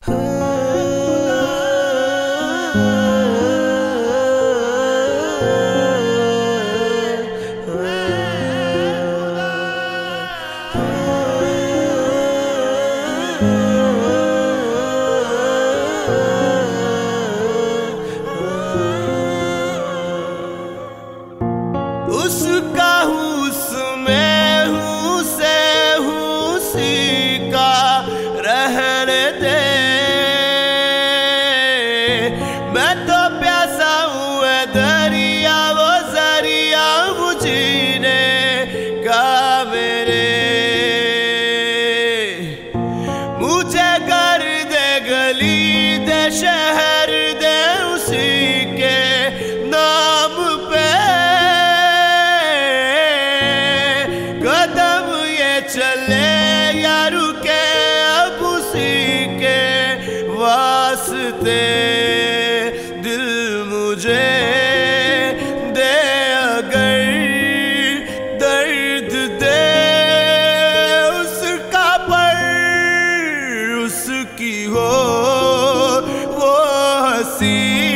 उसका हूँ उसमें हूँ से हूँ सी का रहने दे। मैं तो प्यासा हूँ दरिया वो जरिया बुझने का मेरे। मुझे कर दे गली दे शहर दे उसी के नाम पे। कदम ये चले या रुके अब उसी के वास्ते। दिल मुझे दे अगर दर्द दे उसका पर उसकी हो वो हंसी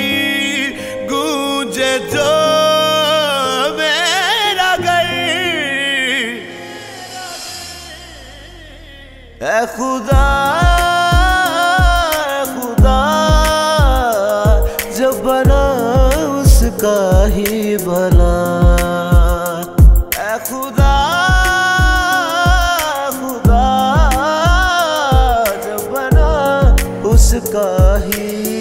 गूंजे जो ऐ खुदा खुदा जब बना उसका ही भला। ऐ खुदा खुदा जब बना उसका ही